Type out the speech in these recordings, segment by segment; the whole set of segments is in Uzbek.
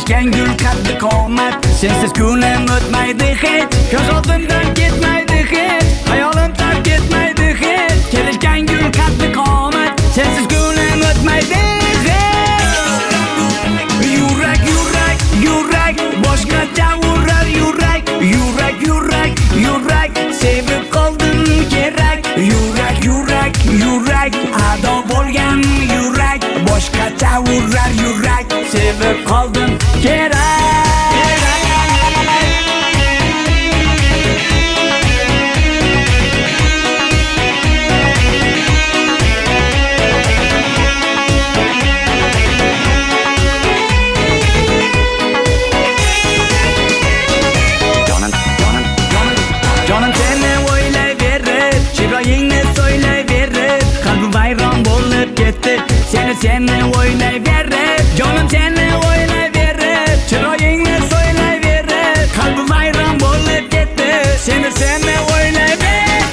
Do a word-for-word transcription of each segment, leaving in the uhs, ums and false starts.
kelishgan gul qaddi qomat. Sensiz kunim o'tmaydi hech, ko'z oldimdan ketmaydi hech, hayolim tark ketmaydi hech. Kelishgan gul qaddi qomat. Sensiz kunim o'tmaydi hech. Yurak, yurak, yurak, boshqacha urar yurak. Yurak, yurak, yurak, sevib qoldim kerak. Yurak, yurak, yurak, ado bo'lgan yurak. Boshqacha urar yurak, sevib qoldim kerak. Jonim seni o'ylayverib, chiroyingni so'ylayverib, qalbim vayron bo'lib ketdi. Seni seni o'ylayverib, jonim seni o'ylayverib, chiroyingni so'ylayverib, qalbim vayron bo'lib ketdi. Seni seni o'ylayverib.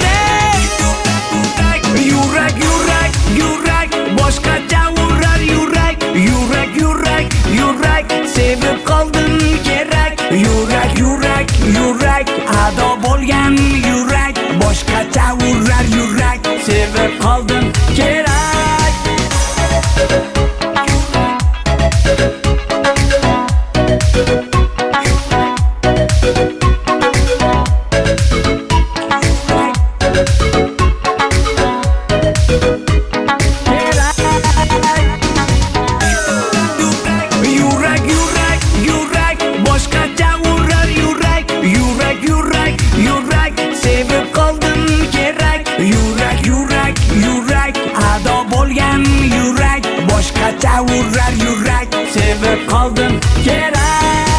Yurak, yurak, yurak, boshqacha urar yurak. Yurak, yurak, yurak, sevib qoldim kerak. Yurak, yurak, yurak, ado bo'lgan yurak. Boshqacha urar yurak, sevib qoldim kerak. Yurak, yurak, yurak, boshqacha urar yurak. Yurak, yurak, yurak, sevib qoldim kerak. Yurak, yurak, yurak, ado bo'lgan yurak. Boshqacha urar yurak, sevib qoldim kerak.